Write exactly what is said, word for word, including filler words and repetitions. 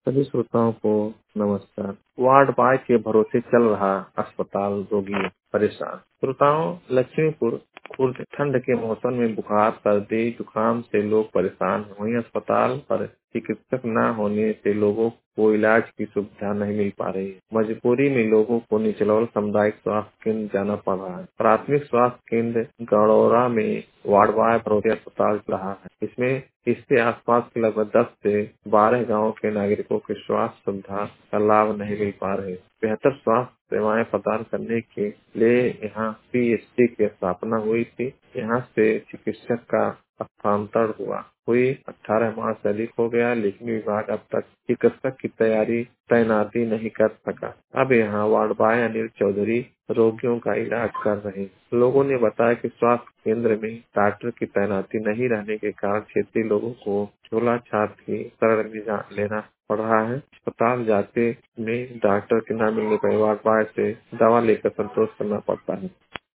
सभी श्रोताओं को नमस्कार। वार्ड बाय के भरोसे चल रहा अस्पताल, रोगी परेशान। श्रोताओं, लक्ष्मीपुर खुर्द ठंड के मौसम में बुखार, सर्दी, जुकाम से लोग परेशान हैं। वहीं अस्पताल पर चिकित्सक न होने से लोगों को इलाज की सुविधा नहीं मिल पा रही है। मजबूरी में लोगों को निचलौल सामुदायिक स्वास्थ्य केंद्र जाना पड़ रहा है। प्राथमिक स्वास्थ्य केंद्र गड़ौरा में वार्ड बाय भरोसे अस्पताल चल रहा है। इसमें इससे आसपास के लगभग दस से बारह गांवों के नागरिकों के स्वास्थ्य सुविधा का लाभ नहीं मिल पा रहे। बेहतर स्वास्थ्य सेवाएं प्रदान करने के लिए यहाँ पीएचडी की स्थापना हुई थी। यहाँ से चिकित्सक का स्थानांतरण हुआ हुई अठारह माह से अधिक हो गया, लेकिन विभाग अब तक चिकित्सक की तैयारी तैनाती नहीं कर सका। अब यहाँ वार्ड बाय अनिल चौधरी रोगियों का इलाज कर रहे। लोगों ने बताया कि स्वास्थ्य केंद्र में डॉक्टर की तैनाती नहीं रहने के कारण क्षेत्रीय लोगों को झोला छाप के शरण में जा- लेना पड़ रहा है। अस्पताल जाते में डॉक्टर के न मिलने पर वार्ड बाय से दवा लेकर संतोष करना पड़ता है।